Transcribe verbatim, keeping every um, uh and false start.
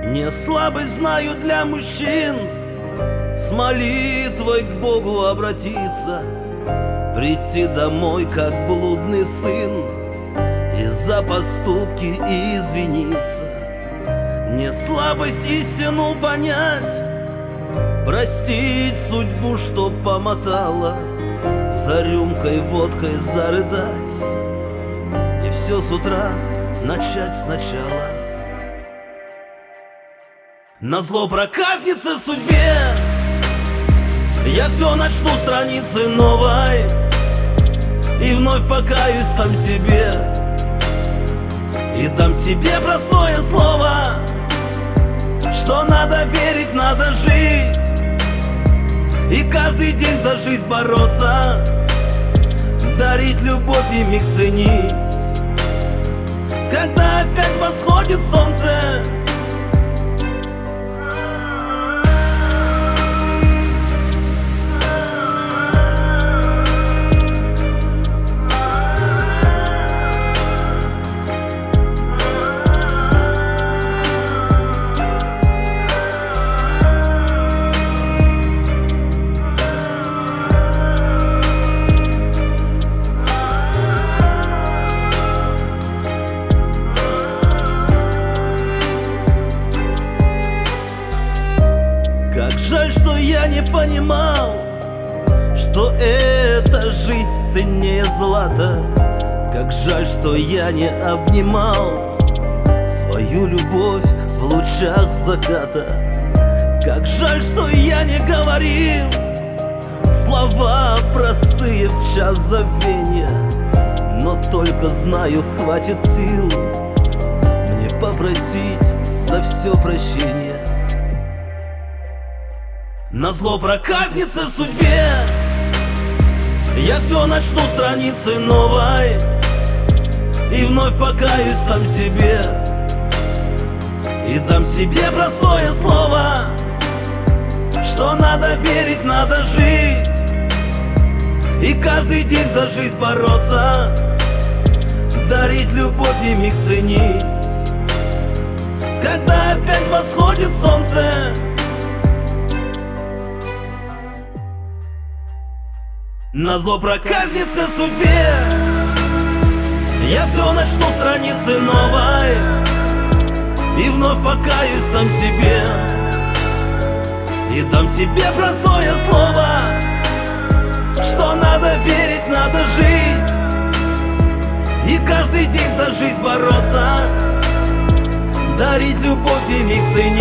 Не слабость знаю для мужчин, с молитвой к Богу обратиться, прийти домой, как блудный сын, и за поступки извиниться. Не слабость истину понять, простить судьбу, что помотала, за рюмкой водкой зарыдать и все с утра начать сначала. Назло проказнице судьбе я все начну страницы новой и вновь покаюсь сам себе и дам себе простое слово, что надо верить, надо жить и каждый день за жизнь бороться, дарить любовь и миг ценить. Когда опять восходит солнце, как жаль, что я не понимал, что эта жизнь ценнее злата. Как жаль, что я не обнимал свою любовь в лучах заката. Как жаль, что я не говорил слова простые в час забвения. Но только знаю, хватит сил мне попросить за все прощения. Назло проказнице судьбе я все начну страницы новой и вновь покаюсь сам себе и дам себе простое слово, что надо верить, надо жить и каждый день за жизнь бороться, дарить любовь и миг ценить. Когда опять восходит солнце, назло проказнице судьбе я все начну страницы новой и вновь покаюсь сам себе и дам себе простое слово, что надо верить, надо жить и каждый день за жизнь бороться, дарить любовь и миг ценить.